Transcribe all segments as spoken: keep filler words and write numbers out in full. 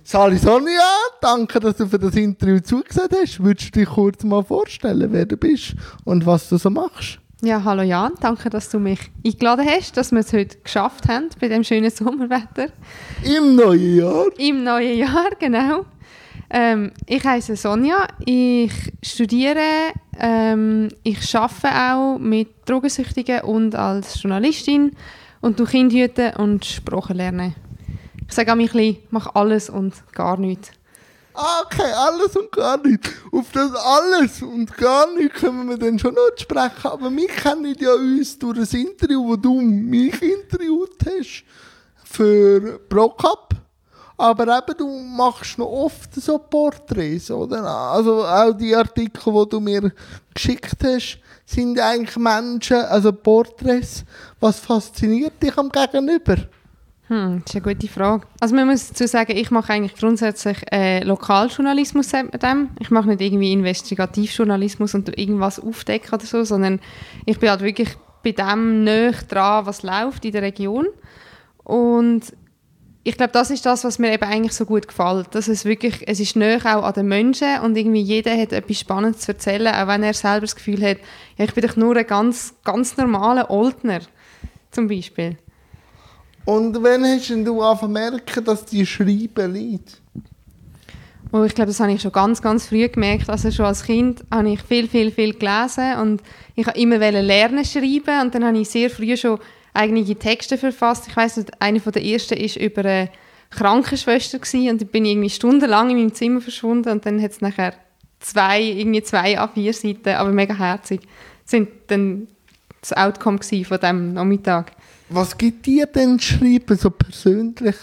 Sali Sonja, danke, dass du für das Interview zugesehen hast. Würdest du dich kurz mal vorstellen, wer du bist und was du so machst? Ja, hallo Jan, danke, dass du mich eingeladen hast, dass wir es heute geschafft haben bei dem schönen Sommerwetter. Im neuen Jahr? Im neuen Jahr, genau. Ähm, ich heiße Sonja, ich studiere, ähm, ich arbeite auch mit Drogensüchtigen und als Journalistin und du Kinder hüten und Sprachen lernen. Ich sage auch ein bisschen, ich mache alles und gar nichts. Okay, alles und gar nichts. Auf das alles und gar nichts können wir dann schon noch sprechen. Aber wir kennen ja uns durch das Interview, wo du mich interviewt hast für ProCup. Aber eben, du machst noch oft so Porträts, oder? Also auch die Artikel, die du mir geschickt hast, sind eigentlich Menschen, also Porträts. Was fasziniert dich am Gegenüber? Hm, das ist eine gute Frage. Also man muss dazu sagen, ich mache eigentlich grundsätzlich äh, Lokaljournalismus mit dem. Ich mache nicht irgendwie Investigativjournalismus und irgendwas aufdecken oder so, sondern ich bin halt wirklich bei dem nahe dran, was läuft in der Region. Und ich glaube, das ist das, was mir eben eigentlich so gut gefällt. Dass es wirklich, es ist nahe auch an den Menschen und irgendwie jeder hat etwas Spannendes zu erzählen, auch wenn er selber das Gefühl hat, ja, ich bin doch nur ein ganz, ganz normaler Oldner, zum Beispiel. Und wann hast du angefangen zu merken, dass die Schreiben liegt? Oh, ich glaube, das habe ich schon ganz, ganz früh gemerkt. Also schon als Kind habe ich viel, viel, viel gelesen und ich wollte immer lernen schreiben und dann habe ich sehr früh schon eigene Texte verfasst. Ich weiss nicht, eine der ersten war über eine Krankenschwester gewesen, und da bin ich irgendwie stundenlang in meinem Zimmer verschwunden und dann hat es nachher zwei, irgendwie zwei A vier Seiten, aber mega herzig, sind dann das Outcome gewesen von diesem Nachmittag. Was gibt dir denn Schreiben so persönlich?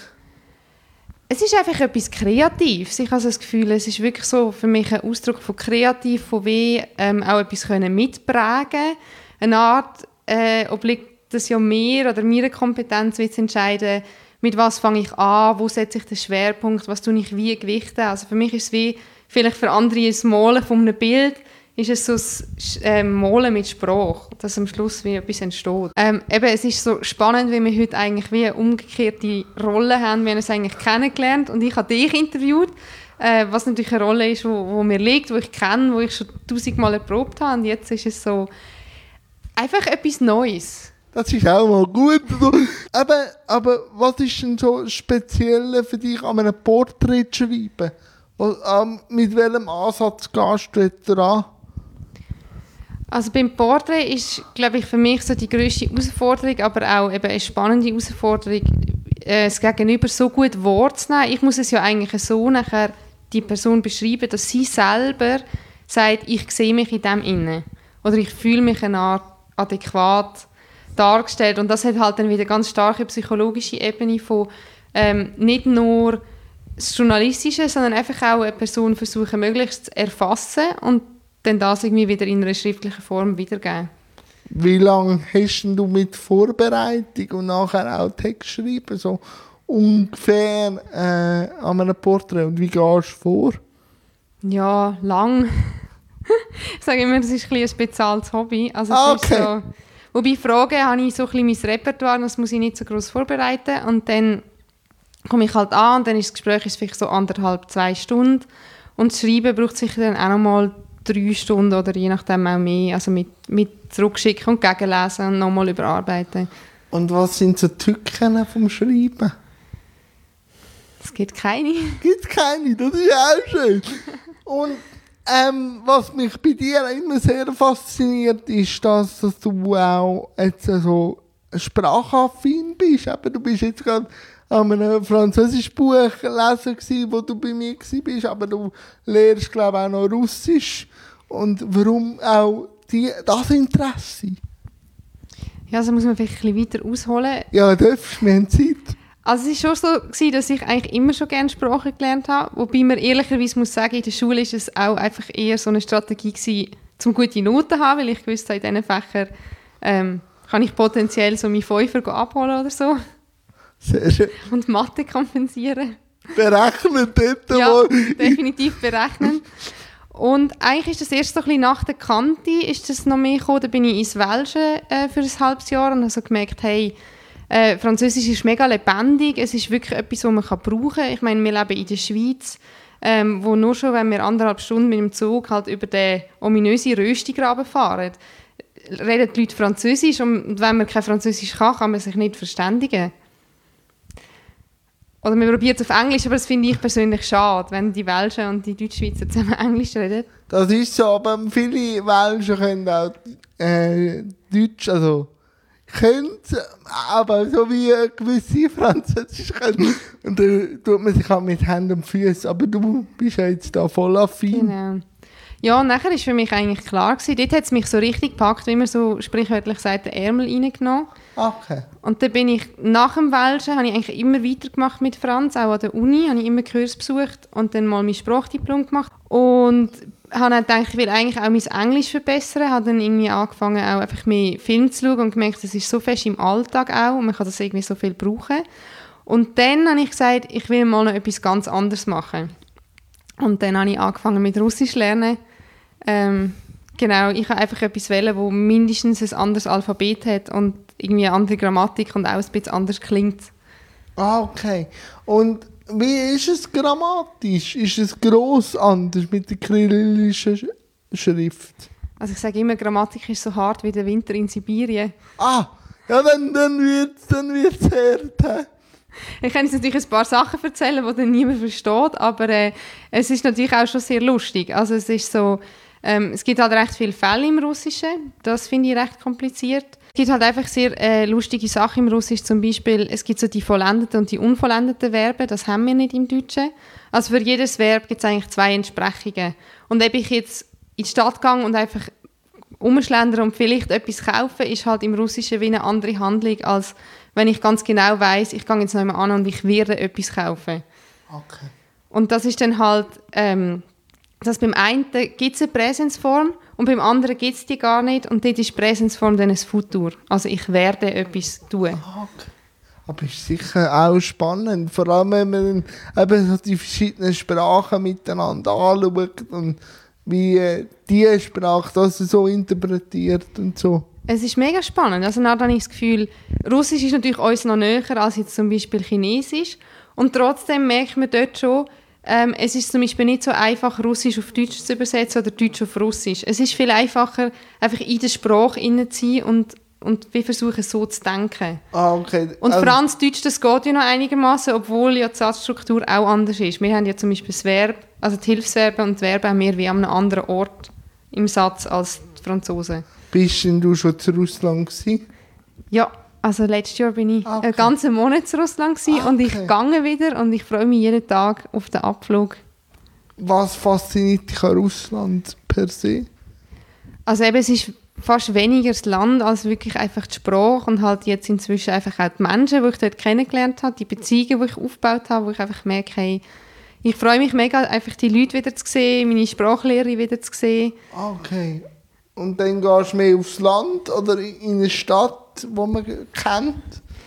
Es ist einfach etwas Kreatives. Ich habe das Gefühl, es ist wirklich so für mich ein Ausdruck von kreativ, von wie ähm, auch etwas können mitprägen. Eine Art, äh, obliegt das ja mir oder meiner Kompetenz, wie zu entscheiden, mit was fange ich an, wo setze ich den Schwerpunkt, was tue ich wie gewichten. Also für mich ist es wie, vielleicht für andere das Malen von einem Bild, ist es so das ähm, Malen mit Sprache, dass am Schluss wie etwas entsteht. Ähm, eben, es ist so spannend, wie wir heute eigentlich wie eine umgekehrte Rolle haben. Wir haben uns eigentlich kennengelernt und ich habe dich interviewt, äh, was natürlich eine Rolle ist, wo, wo mir liegt, wo ich kenne, wo ich schon tausendmal erprobt habe. Und jetzt ist es so einfach etwas Neues. Das ist auch mal gut. aber, aber was ist denn so speziell für dich an einem Porträt schreiben? Ähm, mit welchem Ansatz gehst du daran? Also beim Porträt ist, glaube ich, für mich so die grösste Herausforderung, aber auch eben eine spannende Herausforderung, äh, das Gegenüber so gut wahrzunehmen. Ich muss es ja eigentlich so nachher die Person beschreiben, dass sie selber sagt, ich sehe mich in dem inne. Oder ich fühle mich eine Art adäquat dargestellt. Und das hat halt dann wieder ganz starke psychologische Ebene von ähm, nicht nur das Journalistische, sondern einfach auch eine Person versuchen, möglichst zu erfassen und dann das irgendwie wieder in einer schriftlichen Form wiedergeben. Wie lange hast du mit Vorbereitung und nachher auch Text schreiben, so ungefähr äh, an einem Porträt? Und wie gehst du vor? Ja, lang. Ich sage immer, das ist ein, ein bezahltes Hobby. Also es okay. ist so, wobei Fragen habe ich so ein bisschen mein Repertoire, das muss ich nicht so gross vorbereiten. Und dann komme ich halt an und dann ist das Gespräch ist vielleicht so anderthalb, zwei Stunden. Und das Schreiben braucht sicher dann auch noch mal drei Stunden oder je nachdem auch mehr. Also mit, mit zurückschicken und gegenlesen und nochmal überarbeiten. Und was sind so Tücken vom Schreiben? Es gibt keine. Gibt keine, das ist auch schön. Und ähm, was mich bei dir immer sehr fasziniert, ist, dass, dass du auch jetzt so sprachaffin bist. Aber du bist jetzt gerade an einem französischen Buch lesen gewesen, wo du bei mir warst, aber du lernst, glaube ich, auch noch Russisch. Und warum auch die, das Interesse? Ja, also muss man vielleicht ein bisschen weiter ausholen. Ja, darfst, wir haben Zeit. Also es war schon so, dass ich eigentlich immer schon gerne Sprachen gelernt habe, wobei man ehrlicherweise muss sagen, in der Schule war es auch einfach eher so eine Strategie gewesen, um gute Noten zu haben, weil ich wusste, in diesen Fächern ähm, kann ich potenziell so meine Fünfer abholen oder so. Sehr schön. Und Mathe kompensieren. Berechnen dort ja, mal. definitiv berechnen. Und eigentlich ist das erst so ein bisschen nach der Kante ist das noch mehr gekommen. Da bin ich ins Welsche äh, für ein halbes Jahr und habe so gemerkt, hey, Äh, Französisch ist mega lebendig, es ist wirklich etwas, was man kann brauchen kann. Ich meine, wir leben in der Schweiz, ähm, wo nur schon, wenn wir anderthalb Stunden mit dem Zug halt über den ominösen Röstigraben fahren, reden die Leute Französisch und wenn man kein Französisch kann, kann man sich nicht verständigen. Oder man probiert es auf Englisch, aber das finde ich persönlich schade, wenn die Welschen und die Deutschschweizer zusammen Englisch reden. Das ist so, aber viele Welschen können auch äh, Deutsch, also können, aber so wie gewisse Französisch können. Und dann tut man sich auch mit Händen und Füßen. Aber du bist ja jetzt da voll affin. Genau. Ja, und nachher war für mich eigentlich klar gewesen, dort hat es mich so richtig gepackt, wie man so sprichwörtlich sagt, den Ärmel reingenommen. Okay. Und dann bin ich nach dem Welschen, habe ich eigentlich immer weitergemacht mit Franz, auch an der Uni, habe ich immer Kurs besucht und dann mal mein Sprachdiplom gemacht. Und habe dann gedacht, ich will eigentlich auch mein Englisch verbessern, habe dann irgendwie angefangen, auch einfach mehr Film zu schauen und gemerkt, das ist so fest im Alltag auch und man kann das irgendwie so viel brauchen. Und dann habe ich gesagt, ich will mal noch etwas ganz anderes machen. Und dann habe ich angefangen mit Russisch lernen. Ähm, genau, ich habe einfach etwas wählen, das mindestens ein anderes Alphabet hat und irgendwie eine andere Grammatik und auch ein bisschen anders klingt. Ah, okay. Und wie ist es grammatisch? Ist es gross anders mit der kyrillischen Sch- Schrift? Also ich sage immer, Grammatik ist so hart wie der Winter in Sibirien. Ah, ja, dann, dann wird es dann wird's hart. Ich kann jetzt natürlich ein paar Sachen erzählen, die dann niemand versteht, aber äh, es ist natürlich auch schon sehr lustig. Also es ist so, ähm, es gibt halt recht viele Fälle im Russischen, das finde ich recht kompliziert. Es gibt halt einfach sehr äh, lustige Sachen im Russisch, zum Beispiel, es gibt so die vollendeten und die unvollendeten Verben, das haben wir nicht im Deutschen. Also für jedes Verb gibt es eigentlich zwei Entsprechungen. Und ob ich jetzt in die Stadt gehe und einfach umschlendern und vielleicht etwas kaufen, ist halt im Russischen wie eine andere Handlung, als wenn ich ganz genau weiss, ich gehe jetzt noch einmal an und ich werde etwas kaufen. Okay. Und das ist dann halt, ähm, dass beim einen gibt es eine Präsensform und beim anderen gibt es die gar nicht und dort ist die Präsensform dann ein Futur. Also ich werde etwas tun. Okay. Aber ist sicher auch spannend, vor allem wenn man eben so die verschiedenen Sprachen miteinander anschaut und wie äh, die Sprache das so interpretiert und so. Es ist mega spannend. Also dann habe ich das Gefühl, Russisch ist natürlich uns noch näher als jetzt zum Beispiel Chinesisch. Und trotzdem merkt man dort schon, ähm, es ist zum Beispiel nicht so einfach, Russisch auf Deutsch zu übersetzen oder Deutsch auf Russisch. Es ist viel einfacher, einfach in der Sprache hineinzuziehen und, und wir versuchen so zu denken. Ah, okay. Und Also, Franzdeutsch, das geht ja noch einigermaßen, obwohl ja die Satzstruktur auch anders ist. Wir haben ja zum Beispiel das Verb, also die Hilfsverben und die Verben haben wir wie an einem anderen Ort im Satz als die Franzosen. bist denn du schon zu Russland gewesen? Ja, also letztes Jahr bin ich Okay. einen ganzen Monat zu Russland gewesen Ah, und ich okay. gehe wieder und ich freue mich jeden Tag auf den Abflug. Was fasziniert dich an Russland per se? Also eben, es ist fast weniger das Land als wirklich einfach die Sprache und halt jetzt inzwischen einfach auch die Menschen, die ich dort kennengelernt habe, die Beziehungen, die ich aufgebaut habe, wo ich einfach merke, hey, ich freue mich mega, einfach die Leute wieder zu sehen, meine Sprachlehrerin wieder zu sehen. Ah, okay. Und dann gehst du mehr aufs Land oder in eine Stadt, die man kennt?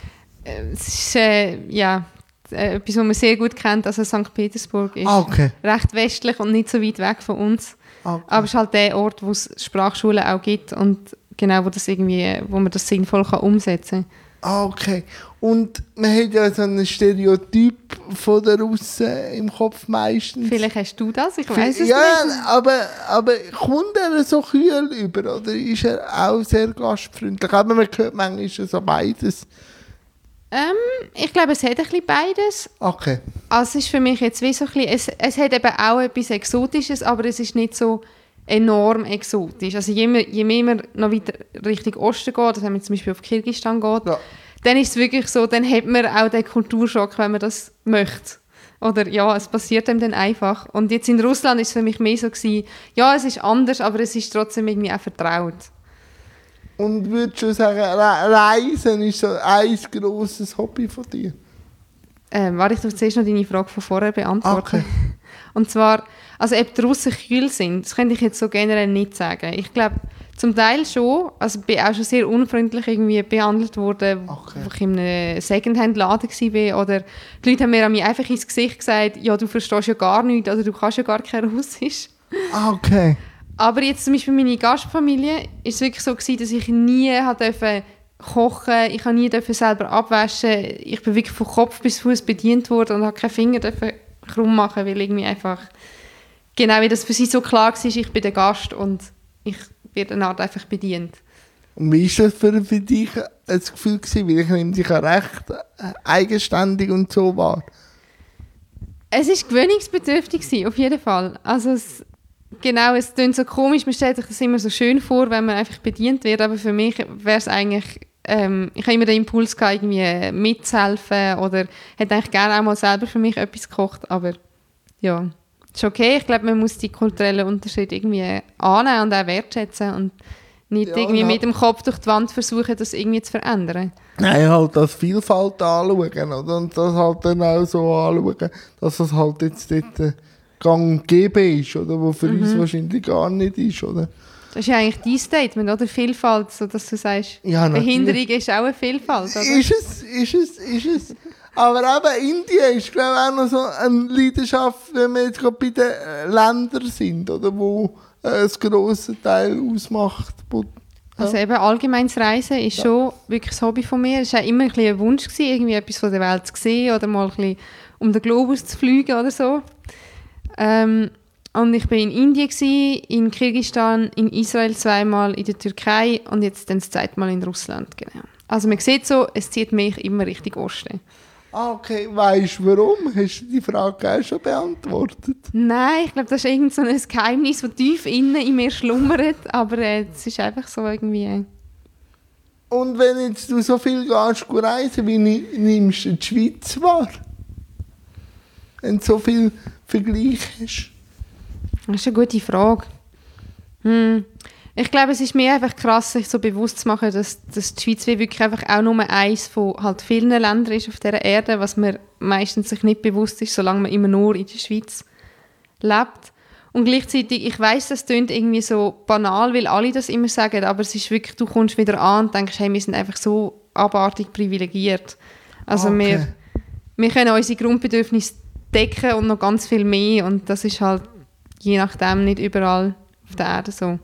Äh, Es ist äh, ja, äh, etwas, was man sehr gut kennt, also Sankt Petersburg ist Ah, okay. recht westlich und nicht so weit weg von uns. Okay. Aber es ist halt der Ort, wo es Sprachschulen auch gibt und genau, wo, das irgendwie, wo man das sinnvoll kann umsetzen kann. Ah, okay. Und man hat ja so einen Stereotyp von der Russen im Kopf meistens. Vielleicht hast du das, ich weiß es ja, nicht. aber, aber kommt er so kühl über oder ist er auch sehr gastfreundlich? Aber man hört manchmal so beides. Ähm, ich glaube, es hat ein bisschen beides. Okay. Also es ist für mich jetzt wie so ein bisschen, es, es hat eben auch etwas Exotisches, aber es ist nicht so enorm exotisch. Also je mehr, je mehr man noch weiter Richtung Osten geht, also wenn man zum Beispiel auf Kirgisistan geht, Ja. dann ist es wirklich so, dann hat man auch den Kulturschock, wenn man das möchte. Oder ja, es passiert einem dann einfach. Und jetzt in Russland ist es für mich mehr so gewesen, ja, es ist anders, aber es ist trotzdem irgendwie auch vertraut. Und würdest du sagen, Re- Reisen ist so ein grosses Hobby von dir? Ähm, warte, ich darf zuerst noch deine Frage von vorher beantworten. Okay. Und zwar, also ob die Russen kühl sind, das könnte ich jetzt so generell nicht sagen. Ich glaube, zum Teil schon. Also ich bin auch schon sehr unfreundlich irgendwie behandelt worden, Okay. wo ich in einem Secondhand-Laden war. Oder die Leute haben mir an mich einfach ins Gesicht gesagt, ja, du verstehst ja gar nichts oder du kannst ja gar kein Russisch. Ah, okay. Aber jetzt zum Beispiel meine Gastfamilie ist es wirklich so gewesen, dass ich nie durfte kochen, ich habe nie dürfen selber abwaschen, ich bin wirklich von Kopf bis Fuß bedient worden und habe keine Finger dürfen krumm machen, weil irgendwie einfach, genau wie das für sie so klar war, ich bin der Gast und ich werde eine Art einfach bedient. Und wie war das für, für dich ein Gefühl gewesen? Weil ich nehme dich auch recht eigenständig und so wahr. Es war gewöhnungsbedürftig, auf jeden Fall. Also es, genau, es klingt so komisch, man stellt sich das immer so schön vor, wenn man einfach bedient wird, aber für mich wäre es eigentlich, ähm, ich habe immer den Impuls gehabt, irgendwie mitzuhelfen oder hätte eigentlich gerne auch mal selber für mich etwas gekocht, aber ja, ist okay. Ich glaube, man muss die kulturellen Unterschiede irgendwie annehmen und auch wertschätzen und nicht ja, irgendwie ja. mit dem Kopf durch die Wand versuchen, das irgendwie zu verändern. Nein, halt das Vielfalt anschauen, oder? Und das halt dann auch so anschauen, dass das halt jetzt dort äh, gang und gäbe ist, oder? Wo für mhm. uns wahrscheinlich gar nicht ist, oder? Das ist ja eigentlich dein Statement, oder? Vielfalt, so dass du sagst, ja, Behinderung ist auch eine Vielfalt, oder? Ist es, ist es, ist es. Aber eben Indien ist, glaube ich, auch noch so eine Leidenschaft, wenn wir jetzt gerade bei den Ländern sind, oder? Wo äh, einen grossen Teil ausmacht. Wo, ja. Also eben allgemeines Reisen ist ja. schon wirklich das Hobby von mir. Es war auch immer ein, bisschen ein Wunsch, gewesen, irgendwie etwas von der Welt zu sehen oder mal ein bisschen um den Globus zu fliegen oder so. Ähm, und ich war in Indien, gewesen, in Kirgisistan, in Israel zweimal, in der Türkei und jetzt dann das zweite Mal in Russland. Genau. Also man sieht so, es zieht mich immer Richtung Osten. Ah, okay. Weißt du warum? Hast du die Frage auch schon beantwortet? Nein, ich glaube, das ist irgend so ein Geheimnis, das tief innen in mir schlummert, aber äh, es ist einfach so irgendwie... Äh. Und wenn jetzt du so viel gehst, reisen, wie nimmst du die Schweiz wahr? Wenn du so viel Vergleich hast? Das ist eine gute Frage. Hm. Ich glaube, es ist mir einfach krass, sich so bewusst zu machen, dass, dass die Schweiz wirklich einfach auch nur eins von halt vielen Ländern ist auf dieser Erde, was man meistens sich nicht bewusst ist, solange man immer nur in der Schweiz lebt. Und gleichzeitig, ich weiss, das klingt irgendwie so banal, weil alle das immer sagen, aber es ist wirklich, du kommst wieder an und denkst, hey, wir sind einfach so abartig privilegiert. Also okay. wir, wir können unsere Grundbedürfnisse decken und noch ganz viel mehr und das ist halt je nachdem nicht überall auf der Erde so.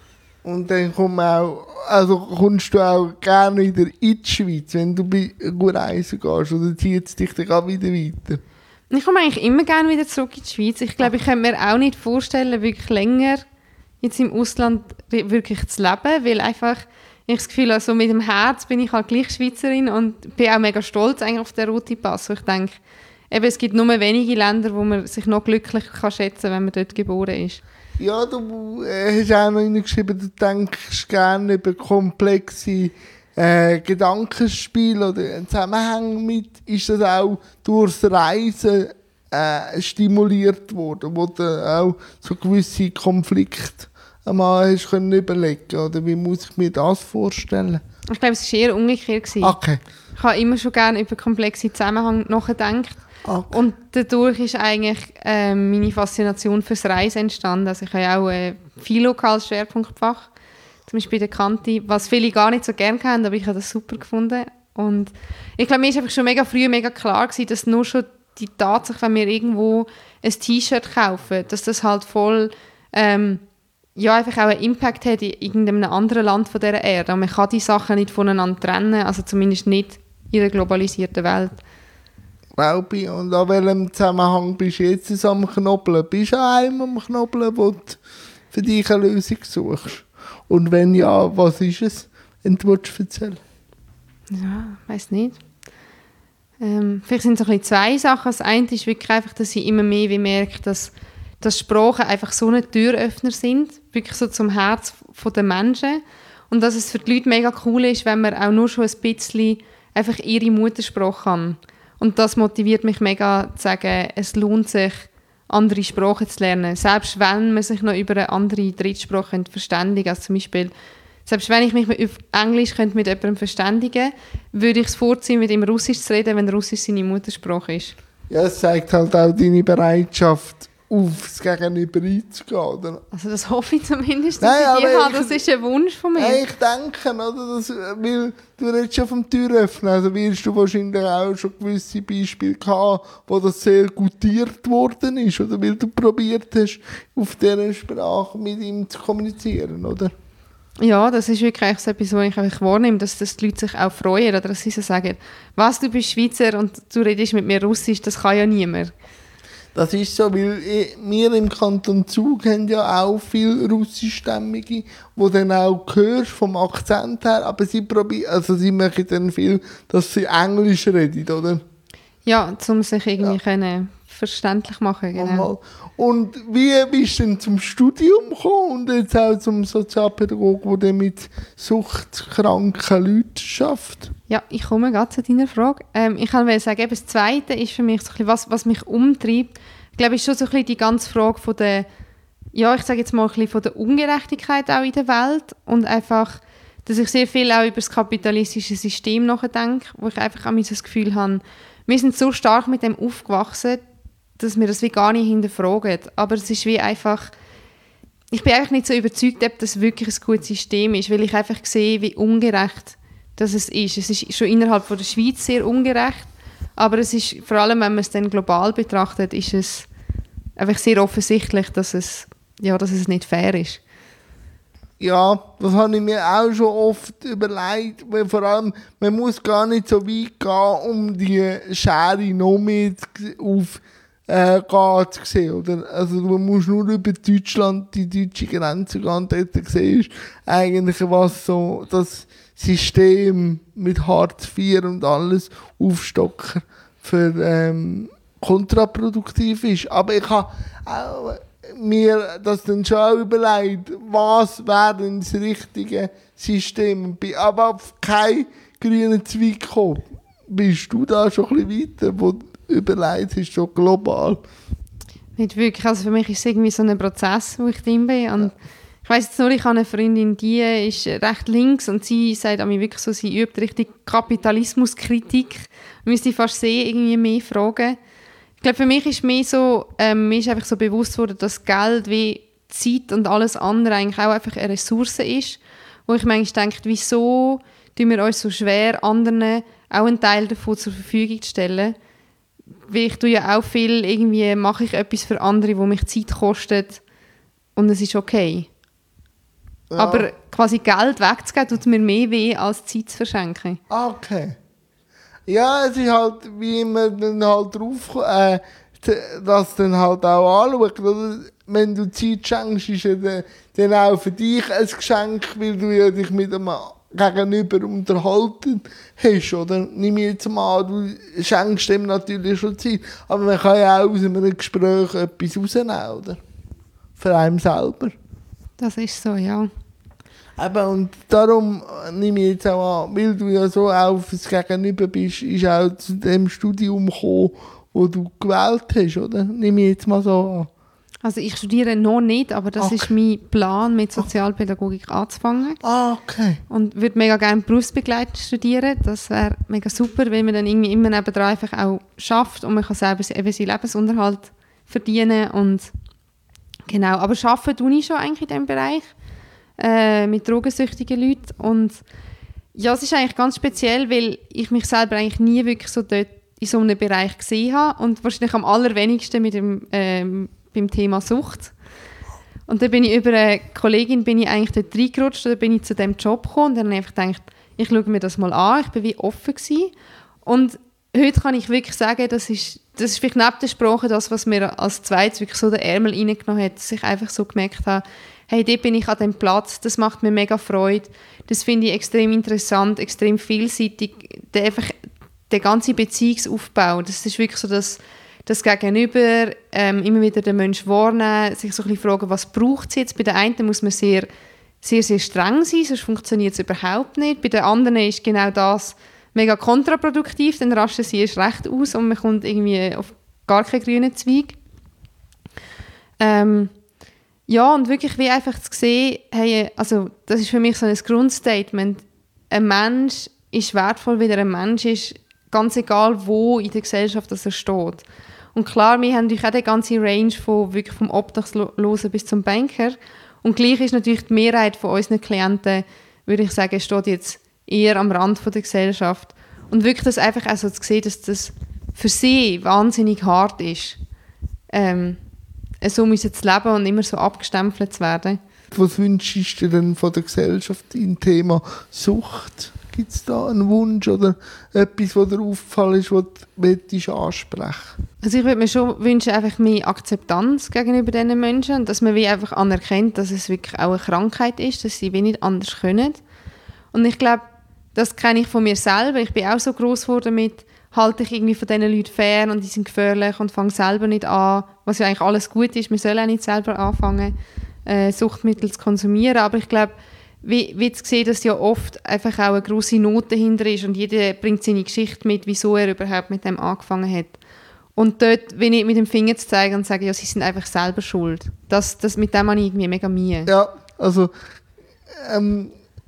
Und dann komm auch, also kommst du auch gerne wieder in die Schweiz, wenn du bei gut reisen gehst, oder zieht es dich dann auch wieder weiter? Ich komme eigentlich immer gerne wieder zurück in die Schweiz. Ich glaube, ich könnte mir auch nicht vorstellen, wirklich länger jetzt im Ausland wirklich zu leben, weil einfach ich das Gefühl habe, so mit dem Herz bin ich halt gleich Schweizerin und bin auch mega stolz eigentlich auf den roten Pass. Ich denke, eben, es gibt nur wenige Länder, wo man sich noch glücklich kann schätzen kann, wenn man dort geboren ist. Ja, du äh, hast auch noch hineingeschrieben, du denkst gerne über komplexe äh, Gedankenspiele oder Zusammenhänge mit. Ist das auch durchs Reisen äh, stimuliert worden, wo du auch so gewisse Konflikte einmal hast können überlegen, oder wie muss ich mir das vorstellen? Ich glaube, es war eher umgekehrt. Okay. Ich habe immer schon gerne über komplexe Zusammenhänge nachgedacht. Okay. Und dadurch ist eigentlich äh, meine Faszination fürs Reisen entstanden. Also ich habe ja auch ein Philo-lokales Schwerpunktfach, zum Beispiel bei der Kanti, was viele gar nicht so gerne kennen, aber ich habe das super gefunden. Und ich glaube, mir ist einfach schon mega früh mega klar gewesen, dass nur schon die Tatsache, wenn wir irgendwo ein T-Shirt kaufen, dass das halt voll ähm, ja, einfach auch einen Impact hat in irgendeinem anderen Land von dieser Erde. Und man kann die Sachen nicht voneinander trennen, also zumindest nicht in einer globalisierten Welt. Glaube ich. Und an welchem Zusammenhang bist du jetzt so am Knobbeln? Bist du an einem am Knobbeln, wo du für dich eine Lösung suchst? Und wenn ja, was ist es, wenn du erzählen willst? Ja, ich weiss nicht. Ähm, vielleicht sind es so ein bisschen zwei Sachen. Das eine ist wirklich einfach, dass ich immer mehr wie merke, dass, dass Sprachen einfach so eine Türöffner sind, wirklich so zum Herz der Menschen. Und dass es für die Leute mega cool ist, wenn man auch nur schon ein bisschen einfach ihre Muttersprache kann. Und das motiviert mich mega zu sagen, es lohnt sich, andere Sprachen zu lernen. Selbst wenn man sich noch über eine andere Drittsprache verständigen könnte. Also zum Beispiel, selbst wenn ich mich auf Englisch könnte mit jemandem verständigen könnte, würde ich es vorziehen, mit ihm Russisch zu reden, wenn Russisch seine Muttersprache ist. Ja, es zeigt halt auch deine Bereitschaft, aufs Gegenüber einzugehen, oder? Also das hoffe ich zumindest, dass Nein, ich die habe. Das ist ein Wunsch von mir. Nein, ich denke, oder, dass, weil du redest schon vom Türöffnen, also wirst du wahrscheinlich auch schon gewisse Beispiele gehabt, wo das sehr gutiert worden ist, oder weil du probiert hast, auf dieser Sprache mit ihm zu kommunizieren, oder? Ja, das ist wirklich so etwas, was ich einfach wahrnehme, dass, dass die Leute sich auch freuen oder dass sie so sagen, was, du bist Schweizer und du redest mit mir Russisch, das kann ja niemand. Das ist so, weil wir im Kanton Zug haben ja auch viele russischstämmige, die dann auch hörst vom Akzent her, aber sie probieren, also sie machen dann viel, dass sie Englisch reden, oder? Ja, um sich irgendwie Ja. können verständlich machen, genau. Und wie bist du denn zum Studium gekommen und jetzt auch zum Sozialpädagogen, der mit suchtkranken Leuten arbeitet? Ja, ich komme gerade zu deiner Frage. Ähm, ich wollte sagen, eben das Zweite ist für mich so ein bisschen, was, was mich umtreibt. Ich glaube, ist schon so ein bisschen die ganze Frage von der, ja, ich sage jetzt mal ein bisschen von der Ungerechtigkeit auch in der Welt und einfach, dass ich sehr viel auch über das kapitalistische System nachdenke, wo ich einfach auch das Gefühl habe, wir sind so stark mit dem aufgewachsen, dass wir das wie gar nicht hinterfragen. Aber es ist wie einfach, ich bin einfach nicht so überzeugt, ob das wirklich ein gutes System ist, weil ich einfach sehe, wie ungerecht dass es ist. Es ist schon innerhalb von der Schweiz sehr ungerecht, aber es ist, vor allem wenn man es dann global betrachtet, ist es einfach sehr offensichtlich, dass es, ja, dass es nicht fair ist. Ja, das habe ich mir auch schon oft überlegt, weil vor allem, man muss gar nicht so weit gehen, um die Schere noch mehr auf äh, gehen zu sehen, oder? Also du musst nur über Deutschland, die deutsche Grenze gehen und dort siehst eigentlich, was so das System mit Hartz vier und alles aufstocken für ähm, kontraproduktiv ist. Aber ich habe auch mir das dann schon auch überlegt, was wäre denn das richtige System. Bin aber auf keinen grünen Zweig gekommen. Bist du da schon ein bisschen weiter, wo du überlegt hast, schon global? Nicht wirklich. Also für mich ist es irgendwie so ein Prozess, wo ich drin bin. Und ich weiss jetzt nur, ich habe eine Freundin, die ist recht links und sie sagt an mich wirklich so, sie übt richtig Kapitalismuskritik. Man müsste fast sehen, irgendwie mehr fragen. Ich glaube, für mich ist mehr so, ähm, mir ist einfach so bewusst worden, dass Geld wie Zeit und alles andere eigentlich auch einfach eine Ressource ist, wo ich manchmal denke, wieso tun wir uns so schwer, anderen auch einen Teil davon zur Verfügung zu stellen. Weil ich tue ja auch viel, irgendwie mache ich etwas für andere, wo mich Zeit kostet und es ist okay. Ja. Aber quasi Geld wegzugeben, tut mir mehr weh, als Zeit zu verschenken. Okay. Ja, es ist halt, wie man dann halt drauf, äh, das dann halt auch anschaut, oder? Wenn du Zeit schenkst, ist ja dann, dann auch für dich ein Geschenk, weil du ja dich mit einem Gegenüber unterhalten hast, oder? Nimm jetzt mal an, du schenkst dem natürlich schon Zeit, aber man kann ja auch aus einem Gespräch etwas rausnehmen, oder? Für einen selber. Das ist so, ja. Eben, und darum nehme ich jetzt auch an, weil du ja so auf das Gegenüber bist, ist auch zu dem Studium gekommen, das du gewählt hast, oder? Nehme ich jetzt mal so an. Also ich studiere noch nicht, aber das Okay. ist mein Plan, mit Sozialpädagogik anzufangen. Ah, okay. Und würde mega gerne berufsbegleitend studieren. Das wäre mega super, weil man dann irgendwie immer nebendran einfach auch schafft und man kann selber eben seinen Lebensunterhalt verdienen. Und genau, aber arbeiten tue ich schon eigentlich in diesem Bereich. Äh, mit drogensüchtigen Leuten. Und ja, es ist eigentlich ganz speziell, weil ich mich selber eigentlich nie wirklich so dort in so einem Bereich gesehen habe und wahrscheinlich am allerwenigsten mit dem, ähm, beim Thema Sucht. Und dann bin ich über eine Kollegin bin ich eigentlich dort reingerutscht, oder bin ich zu diesem Job gekommen und dann habe ich einfach gedacht, ich schaue mir das mal an, ich bin wie offen gewesen. Und heute kann ich wirklich sagen, das ist, das ist vielleicht neben der Sprache das, was mir als zweites wirklich so den Ärmel reingenommen hat, dass ich einfach so gemerkt habe, hey, dort bin ich an dem Platz, das macht mir mega Freude, das finde ich extrem interessant, extrem vielseitig, der, einfach, der ganze Beziehungsaufbau, das ist wirklich so, dass das Gegenüber ähm, immer wieder den Menschen wahrnehmen, sich so ein bisschen fragen, was braucht es jetzt. Bei der einen muss man sehr, sehr, sehr streng sein, sonst funktioniert es überhaupt nicht. Bei der anderen ist genau das mega kontraproduktiv, dann rasten sie erst recht aus und man kommt irgendwie auf gar keinen grünen Zweig. Ähm, Ja, und wirklich wie einfach zu sehen, hey, also das ist für mich so ein Grundstatement, ein Mensch ist wertvoll, wie er ein Mensch ist, ganz egal wo in der Gesellschaft dass er steht. Und klar, wir haben natürlich auch die ganze Range von, wirklich vom Obdachlosen bis zum Banker. Und gleich ist natürlich die Mehrheit von unseren Klienten, würde ich sagen, steht jetzt eher am Rand von der Gesellschaft. Und wirklich das einfach auch so zu sehen, dass das für sie wahnsinnig hart ist, ähm, so müssen zu leben und immer so abgestempelt zu werden. was wünschst du dir denn von der Gesellschaft im Thema Sucht? Gibt es da einen Wunsch oder etwas, was dir aufgefallen ist, was du ansprechen willst? Also ich würde mir schon wünschen, einfach mehr Akzeptanz gegenüber diesen Menschen und dass man wie einfach anerkennt, dass es wirklich auch eine Krankheit ist, dass sie wie nicht anders können. Und ich glaube, das kenne ich von mir selber. Ich bin auch so gross geworden mit, halte ich irgendwie von diesen Leuten fern und die sind gefährlich und fange selber nicht an, was ja eigentlich alles gut ist. Wir sollen auch nicht selber anfangen, äh, Suchtmittel zu konsumieren. Aber ich glaube, wie, wie zu sehen, dass ja oft einfach auch eine grosse Not dahinter ist und jeder bringt seine Geschichte mit, wieso er überhaupt mit dem angefangen hat. Und dort, wenn ich mit dem Finger zu zeigen und sagen, ja, sie sind einfach selber schuld. Das, das, mit dem habe ich irgendwie mega Mühe. Ja, also ähm,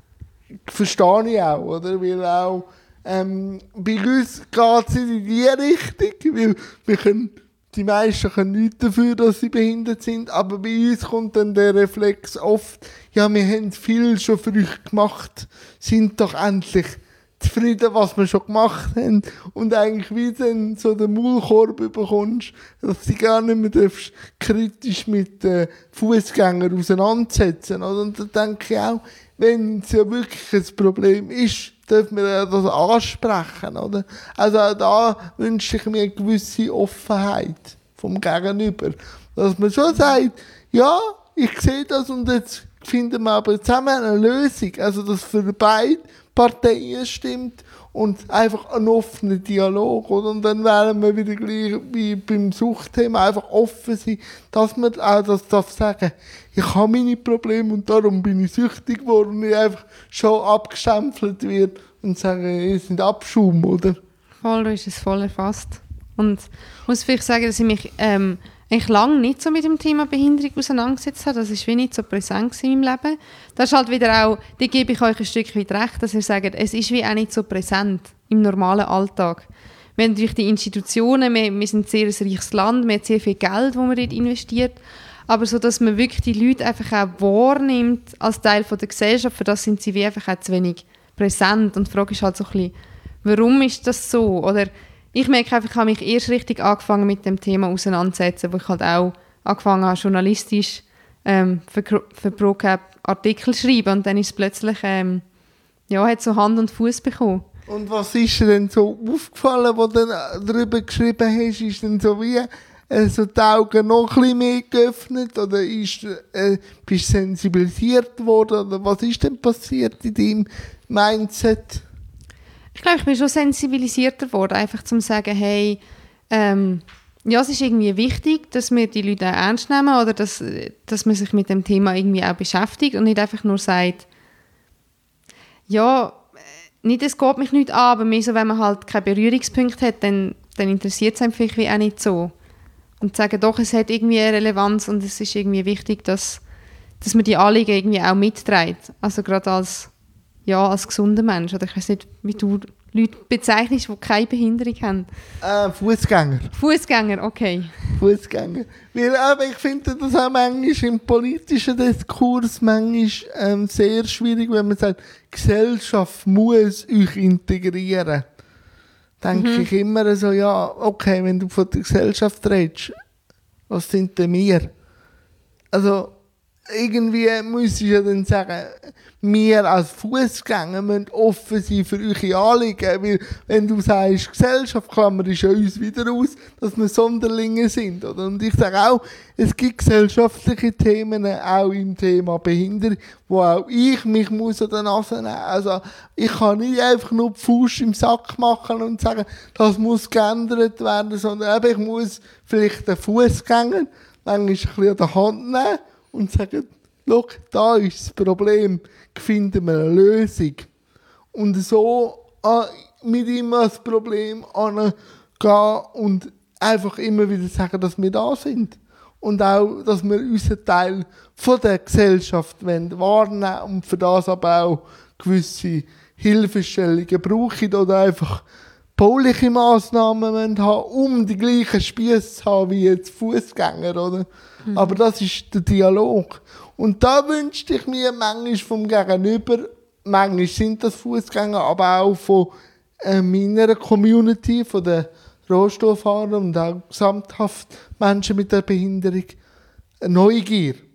verstehe ich auch, oder? Weil auch ähm, bei uns geht es in die Richtung, weil wir können, die meisten können nichts dafür, dass sie behindert sind, aber bei uns kommt dann der Reflex oft, ja, wir haben viel schon für euch gemacht, sind doch endlich zufrieden, was wir schon gemacht haben und eigentlich wie dann so den Maulkorb bekommst, dass du gar nicht mehr darfst, kritisch mit den Fußgängern auseinandersetzen. Oder? Und da denke ich auch, wenn es ja wirklich ein Problem ist, dürfen wir ja das ansprechen. Oder? Also auch da wünsche ich mir eine gewisse Offenheit vom Gegenüber. Dass man schon sagt, ja, ich sehe das und jetzt finden wir aber zusammen eine Lösung. Also dass für beide Parteien stimmt und einfach ein offener Dialog. Oder? Und dann werden wir wieder gleich wie beim Suchtthema einfach offen sein, dass man auch das darf sagen, ich habe meine Probleme und darum bin ich süchtig geworden und ich einfach schon abgestempelt wird und sagen, ihr sind Abschaum, oder? Voll, du hast es voll erfasst. Und ich muss vielleicht sagen, dass ich mich ähm, eigentlich lange nicht so mit dem Thema Behinderung auseinandergesetzt habe. Das war wie nicht so präsent in meinem Leben. Das ist halt wieder auch, da gebe ich euch ein Stück weit recht, dass ihr sagt, es ist wie auch nicht so präsent im normalen Alltag. Wir haben natürlich die Institutionen, wir, wir sind ein sehr reiches Land, wir haben sehr viel Geld, das man dort investiert. Aber so, dass man wirklich die Leute einfach auch wahrnimmt als Teil von der Gesellschaft, für das sind sie wie einfach auch zu wenig präsent. Und die Frage ist halt so ein bisschen, warum ist das so? Oder ich merke einfach, ich habe mich erst richtig angefangen mit dem Thema auseinanderzusetzen, wo ich halt auch angefangen habe, journalistisch ähm, für, für ProCap Artikel zu schreiben. Und dann ist es plötzlich, ähm, ja, hat so Hand und Fuß bekommen. Und was ist dir denn so aufgefallen, was du dann darüber geschrieben hast? Ist denn so wie also die Augen noch ein bisschen mehr geöffnet oder ist, äh, bist du sensibilisiert worden oder was ist denn passiert in deinem Mindset? Ich glaube, ich bin schon sensibilisierter geworden, einfach zum sagen, hey, ähm, ja, es ist irgendwie wichtig, dass wir die Leute auch ernst nehmen oder dass, dass man sich mit dem Thema irgendwie auch beschäftigt und nicht einfach nur sagt, ja, nicht, es geht mich nicht an, aber mehr so, wenn man halt keine Berührungspunkte hat, dann, dann interessiert es einem vielleicht wie auch nicht so. Und sagen, doch, es hat irgendwie eine Relevanz und es ist irgendwie wichtig, dass, dass man die Anliegen irgendwie auch mitträgt. Also gerade als, ja, als gesunder Mensch. Oder ich weiß nicht, wie du Leute bezeichnest, die keine Behinderung haben. Äh, Fußgänger. Fußgänger, okay. Fußgänger. Weil, aber ich finde das auch manchmal im politischen Diskurs manchmal ähm, sehr schwierig, wenn man sagt, die Gesellschaft muss euch integrieren. Denke mhm. ich immer so, ja, okay, wenn du von der Gesellschaft redest, was sind denn wir? Also, irgendwie muss ich ja dann sagen, wir als Fußgänger müssen offen sein für eure Anliegen, weil wenn du sagst, Gesellschaft klammert ja uns wieder aus, dass wir Sonderlinge sind, oder? Und ich sage auch, es gibt gesellschaftliche Themen, auch im Thema Behinderung, wo auch ich mich muss an der Nase nehmen. Also, ich kann nicht einfach nur die Faust im Sack machen und sagen, das muss geändert werden, sondern eben, ich muss vielleicht den Fußgänger manchmal ein bisschen an der Hand nehmen und sagen, schau, da ist das Problem, finden wir eine Lösung. Und so äh, mit ihm das Problem angehen und einfach immer wieder sagen, dass wir da sind. Und auch, dass wir unseren Teil von der Gesellschaft wahrnehmen wollen und für das aber auch gewisse Hilfestellungen brauchen oder einfach bauliche Massnahmen haben, um die gleichen Spiesse zu haben wie jetzt Fußgänger, oder? Mhm. Aber das ist der Dialog. Und da wünschte ich mir manchmal vom Gegenüber, manchmal sind das Fußgänger, aber auch von äh, meiner Community, von den Rollstuhlfahrern und auch gesamthaft Menschen mit der Behinderung, eine Neugier.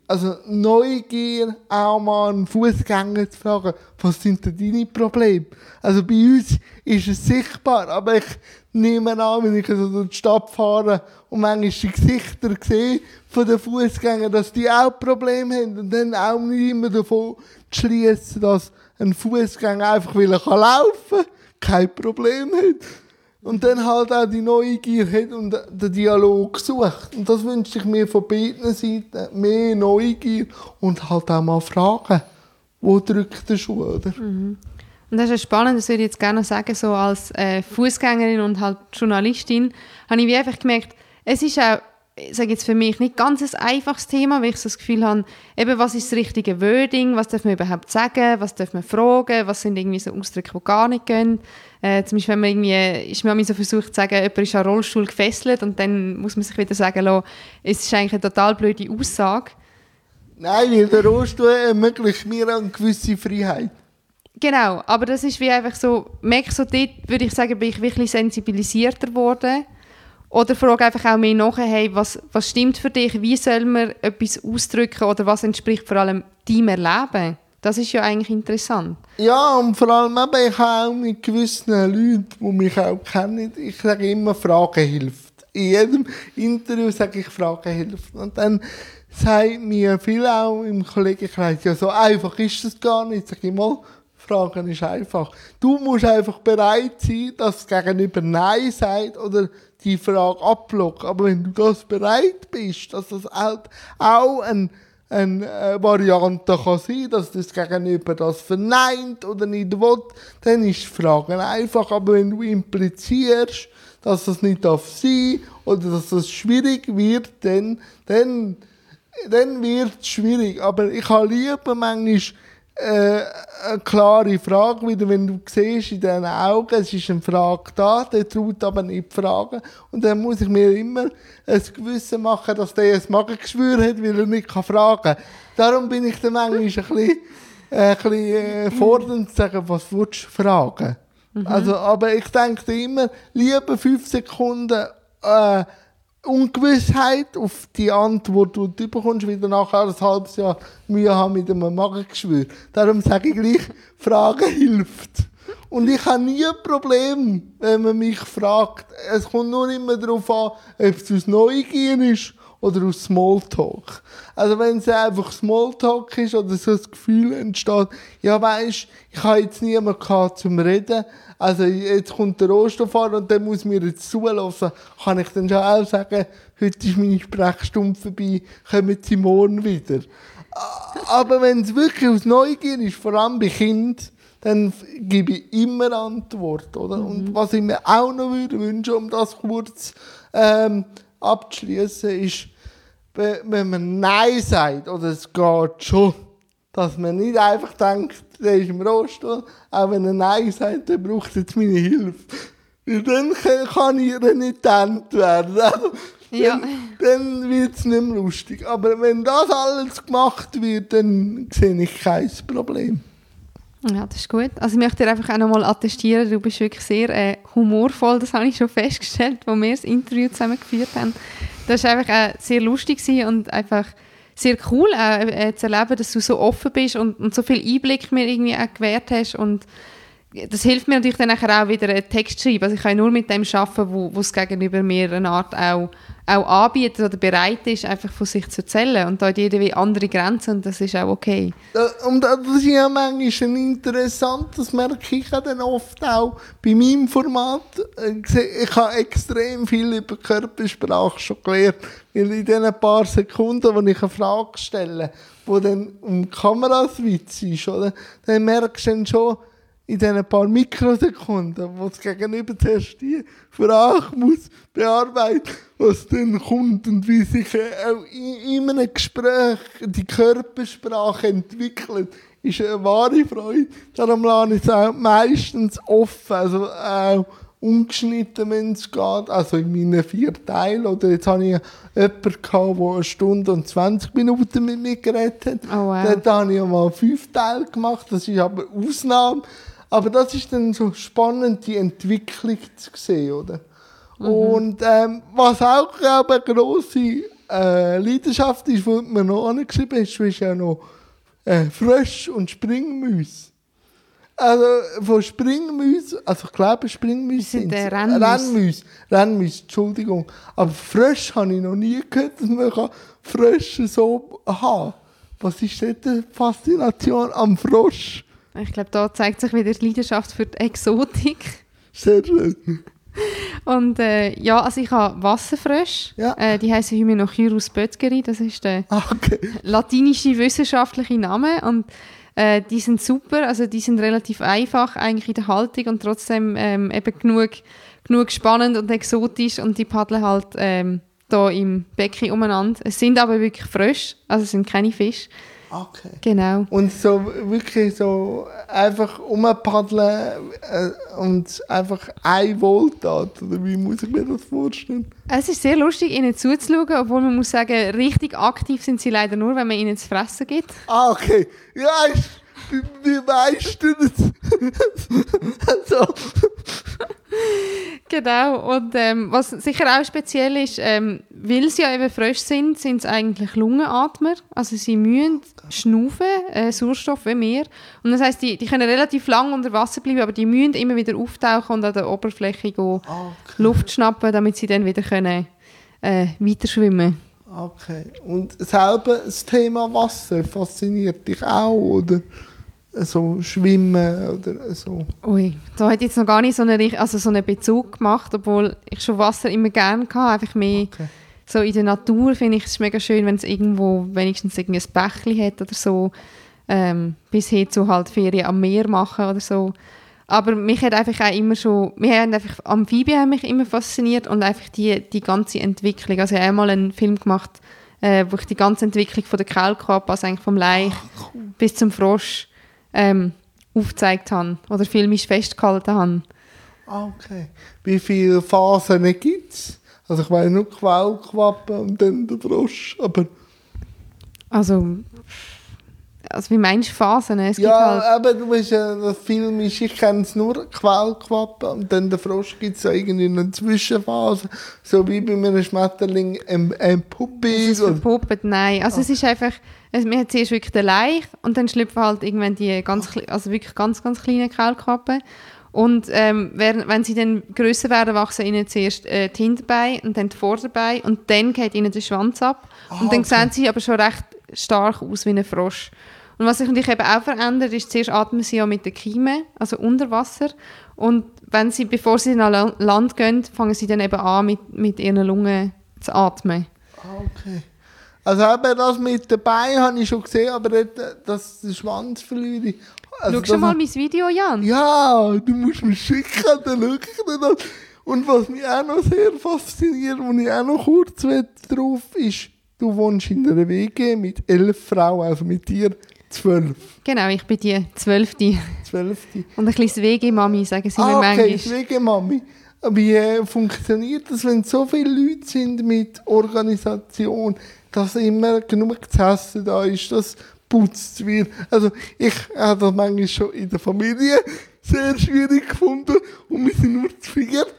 also Neugier, auch mal einen Fußgänger zu fragen, was sind denn deine Probleme? Also bei uns ist es sichtbar, aber ich nehme an, wenn ich so durch die Stadt fahre und manchmal die Gesichter sehe von den Fußgängern, dass die auch Probleme haben und dann auch nicht immer davon zu schließen, dass ein Fußgänger einfach will er kann laufen, kein Problem hat. Und dann halt auch die Neugier hat und den Dialog sucht. Und das wünsche ich mir von beiden Seiten. Mehr Neugier und halt auch mal fragen, wo drückt der Schuh, oder? Mhm. Und das ist ja spannend, das würde ich jetzt gerne noch sagen, so als äh, Fußgängerin und halt Journalistin, habe ich wie einfach gemerkt, es ist auch, ich sage jetzt für mich, nicht ganz ein einfaches Thema, weil ich so das Gefühl habe, eben, was ist das richtige Wording, was darf man überhaupt sagen, was darf man fragen, was sind irgendwie so Ausdrücke, die gar nicht gehen. Äh, zum Beispiel, wenn man irgendwie, ist man so versucht zu sagen, jemand ist an einen Rollstuhl gefesselt und dann muss man sich wieder sagen lassen, es ist eigentlich eine total blöde Aussage. Nein, weil der Rollstuhl ermöglicht mir eine gewisse Freiheit. Genau, aber das ist wie einfach so, merke so dort, würde ich sagen, bin ich wirklich sensibilisierter geworden. Oder frage einfach auch mehr nach, hey, was, was stimmt für dich, wie soll man etwas ausdrücken oder was entspricht vor allem deinem Erleben? Das ist ja eigentlich interessant. Ja, und vor allem eben, ich habe auch mit gewissen Leuten, die mich auch kennen, ich sage immer, Fragen hilft. In jedem Interview sage ich, Fragen hilft. Und dann sagt mir viel auch im Kollegenkreis, ja, so einfach ist das gar nicht. Sag ich mal, Fragen ist einfach. Du musst einfach bereit sein, dass das Gegenüber Nein sagt oder die Frage ablockt. Aber wenn du das bereit bist, dass das halt auch ein eine äh, Variante kann sein, dass das Gegenüber das verneint oder nicht will, dann ist die Frage einfach. Aber wenn du implizierst, dass das nicht darf sein oder dass das schwierig wird, dann, dann, dann wird es schwierig. Aber ich habe lieber manchmal äh, eine klare Frage, wieder wenn du siehst in diesen Augen, es ist eine Frage da, der traut aber nicht fragen. Und dann muss ich mir immer ein Gewissen machen, dass der ein Magengeschwür hat, weil er nicht fragen kann. Darum bin ich dann manchmal ein bisschen, äh, ein bisschen äh, fordernd zu sagen, was willst du fragen? Mhm. Also, aber ich denke immer, lieber fünf Sekunden äh, Ungewissheit auf die Antwort, die du bekommst, wieder nachher ein halbes Jahr Mühe haben mit einem Magengeschwür. Darum sage ich gleich, Fragen hilft. Und ich habe nie ein Problem, wenn man mich fragt. Es kommt nur immer darauf an, ob es aus Neugier ist oder aus Smalltalk. Also wenn es einfach Smalltalk ist oder so das Gefühl entsteht, ja weisst, ich habe jetzt niemanden gehabt zum Reden, also jetzt kommt der Rohstofffahrer und der muss mir jetzt zulassen, kann ich dann schon auch sagen, heute ist meine Sprechstunde vorbei, kommen Sie morgen wieder. Aber wenn es wirklich aus Neugier ist, vor allem bei Kindern, dann gebe ich immer Antwort, oder? Mhm. Und was ich mir auch noch würde wünschen, um das kurz ähm, abzuschließen, ist, wenn man Nein sagt, oder es geht schon, dass man nicht einfach denkt, der ist im Rollstuhl, auch wenn er Nein sagt, der braucht jetzt meine Hilfe. Weil dann kann ich ihr nicht getannt werden. Also, ja. Dann, dann wird es nicht mehr lustig. Aber wenn das alles gemacht wird, dann sehe ich kein Problem. Ja, das ist gut. Also ich möchte dir einfach auch nochmal attestieren, du bist wirklich sehr äh, humorvoll, das habe ich schon festgestellt, als wir das Interview zusammen geführt haben. Das war einfach äh, sehr lustig und einfach sehr cool äh, äh, zu erleben, dass du so offen bist und, und so viel Einblick mir irgendwie auch gewährt hast. Und das hilft mir natürlich dann nachher auch wieder einen Text schreiben. Also ich kann nur mit dem arbeiten, wo, wo es gegenüber mir eine Art auch, auch anbietet oder bereit ist, einfach von sich zu erzählen. Und da hat jeder wie andere Grenzen und das ist auch okay. Und das ist ja manchmal interessant, das merke ich ja dann oft auch bei meinem Format. Ich habe extrem viel über Körpersprache schon gelernt, weil in den paar Sekunden, wo ich eine Frage stelle, wo dann um Kameraswitz ist, oder, dann merkst du dann schon, in diesen paar Mikrosekunden, wo das Gegenüber zuerst die Frage muss bearbeiten, was dann kommt und wie sich auch in einem Gespräch die Körpersprache entwickelt, ist eine wahre Freude. Darum lasse ich es auch meistens offen, also auch ungeschnitten, wenn es geht, also in meinen vier Teilen. Oder jetzt hatte ich jemanden gehabt, der eine Stunde und zwanzig Minuten mit mir geredet hat. Oh, wow. Dort habe ich mal fünf Teile gemacht, das ist aber Ausnahme. Aber das ist dann so spannend, die Entwicklung zu sehen, oder? Mhm. Und ähm, was auch, glaube ich, eine grosse äh, Leidenschaft ist, die mir noch angeschrieben hast, ist ja noch äh, Frösche und Springmäuse. Also von Springmäuse, also ich glaube Springmäuse sind sind äh, Rennmäuse. Rennmäuse. Rennmäuse, Entschuldigung. Aber Frösche habe ich noch nie gehört, dass man Frösche so haben kann. Was ist denn die Faszination am Frosch? Ich glaube, da zeigt sich wieder die Leidenschaft für die Exotik. Sehr schön. Und äh, ja, also ich habe Wasserfrösche. Ja. Äh, die heißen Hymenocyrus böttgeri. Das ist der Ah, okay. latinische wissenschaftliche Name. Und äh, die sind super. Also die sind relativ einfach eigentlich in der Haltung und trotzdem ähm, eben genug, genug spannend und exotisch. Und die paddeln halt ähm, da im Becken umeinander. Es sind aber wirklich Frösche, also es sind keine Fische. Okay. Genau. Und so wirklich so einfach rumpaddeln äh, und einfach ein Wohltat, oder wie muss ich mir das vorstellen? Es ist sehr lustig, ihnen zuzuschauen, obwohl man muss sagen, richtig aktiv sind sie leider nur, wenn man ihnen zu fressen gibt. Ah, okay. Ja, ich, wie, wie weißt du das? so. Genau, und ähm, was sicher auch speziell ist, ähm, weil sie ja eben Frösche sind, sind es eigentlich Lungenatmer. Also sie müssen schnaufen, äh, Sauerstoff wie wir. Und das heisst, die, die können relativ lang unter Wasser bleiben, aber die müssen immer wieder auftauchen und an der Oberfläche gehen, Okay. Luft schnappen, damit sie dann wieder können, äh, weiter schwimmen. Okay. Und selber das Thema Wasser fasziniert dich auch, oder? So Schwimmen oder so. Ui, da hätte ich jetzt noch gar nicht so einen, also so einen Bezug gemacht, obwohl ich schon Wasser immer gerne hatte. Einfach mehr Okay. so in der Natur finde ich es mega schön, wenn es irgendwo wenigstens irgendwie ein Bächli hat oder so. Ähm, bis hin zu halt Ferien am Meer machen oder so. Aber mich hat einfach auch immer schon, wir haben einfach, Amphibien haben mich immer fasziniert und einfach die, die ganze Entwicklung. Also ich habe einmal einen Film gemacht, äh, wo ich die ganze Entwicklung von der Kaulquappe, also eigentlich vom Laich Ach, cool. bis zum Frosch, ähm, aufgezeigt habe oder filmisch festgehalten habe. Okay. Wie viele Phasen gibt es? Also ich weiß nur Quellquappe und dann der Frosch, aber... Also, also wie meinst du Phasen? Es gibt Ja, halt, aber du weißt ja, das Film ist, ich kenne es nur Quellquappe und dann der Frosch gibt es ja irgendwie eine Zwischenphase, so wie bei einem Schmetterling ein, ein Puppe. es ist verpuppt, nein. Also es ist einfach, es, man hat zuerst wirklich den Laich und dann schlüpfen halt irgendwann die ganz, kle- also wirklich ganz, ganz kleinen Kaulquappen. Und ähm, während, wenn sie dann grösser werden, wachsen ihnen zuerst äh, die Hinterbeine und dann die Vorderbeine und dann geht ihnen der Schwanz ab. Ah, und dann okay. sehen sie aber schon recht stark aus wie ein Frosch. Und was sich natürlich eben auch verändert, ist, zuerst atmen sie ja mit den Kiemen, also unter Wasser. Und wenn sie, bevor sie an La- Land gehen, fangen sie dann eben an, mit, mit ihren Lungen zu atmen. Ah, okay. Also eben das mit den Beinen habe ich schon gesehen, aber nicht, dass der Schwanz verliere. Also Schau schon das- mal mein Video, Jan. Ja, du musst mir schicken, dann schaue ich dir das. Und was mich auch noch sehr fasziniert, wo ich auch noch kurz drauf ist, du wohnst in einer W G mit elf Frauen, also mit dir zwölf. Genau, ich bin die Zwölfte. Zwölfte. Und ein kleines W G-Mami, sagen sie mir Ah, okay, manchmal. ist W G-Mami. Wie äh, funktioniert das, wenn so viele Leute sind mit Organisation, dass immer genug zu essen da ist, dass putzt wird? Also ich habe das manchmal schon in der Familie sehr schwierig gefunden und wir sind nur zu vierten.